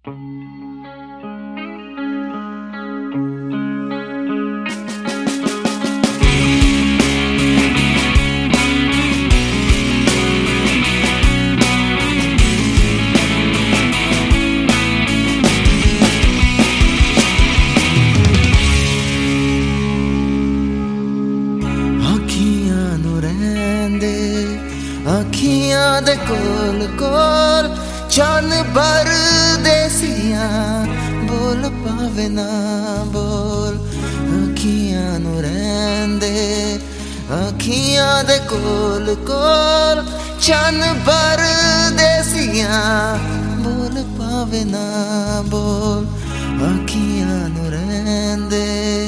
अखियां दे कोल कोल चन परदेसियां बोल पावे ना बोल। अखियां नू रहंदे अखियां दे कोल कोल चन परदेसियां बोल पावे ना बोल। अखियां नू रहंदे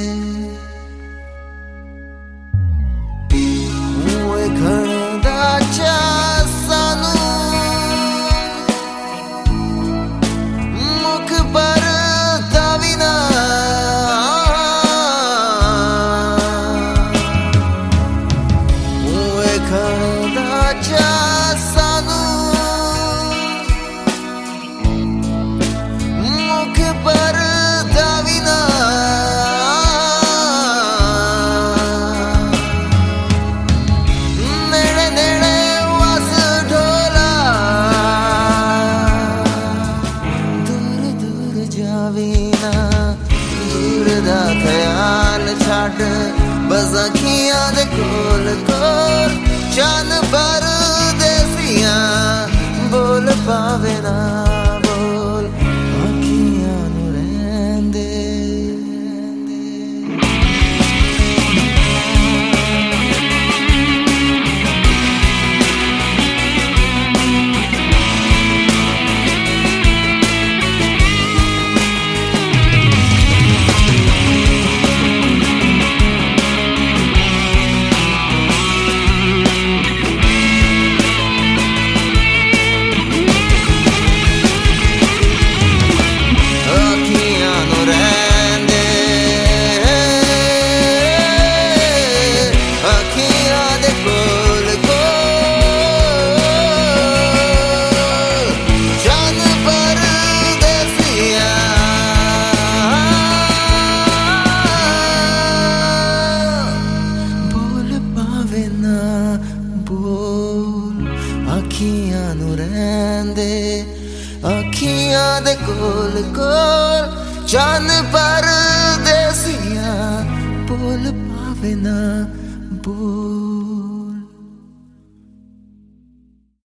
ख्याल छड़ बस अखियां दे कोल कोल चन परदेसियां बोल पावे ना बोल। अखियां नू रहंदे अखियां नू रहंदे अखियां दे कोल कोल चन परदेसियां बोल पावे ना बोल।